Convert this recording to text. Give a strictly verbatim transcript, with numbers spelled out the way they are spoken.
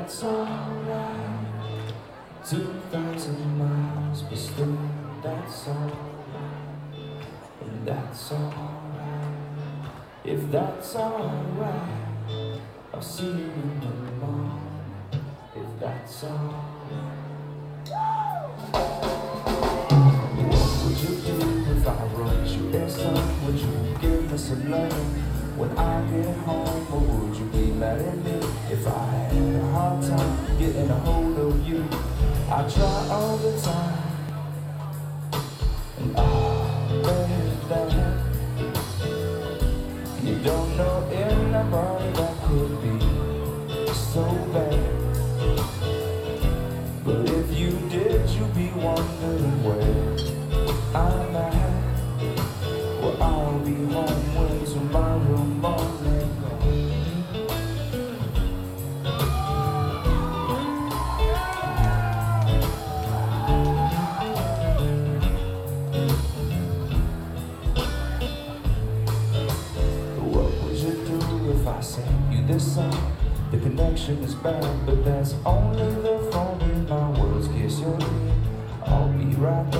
that's alright. Two thousand miles, but still that's alright. And that's alright. If that's alright, I'll see you in the morning. If that's alright. What would you do if I wrote you a song? Would you give me some love when I get home? Or would you be mad at me if I had a hard time getting a hold of you? I try all the time, and I bet that you don't know anybody that could be so bad. But if you did, you'd be wondering where I'm at. Well, I'll be home when tomorrow morning comes. What would you do if I sang you this song? The connection is bad, but that's only the phone in my words. Kiss your ear, I'll be right there.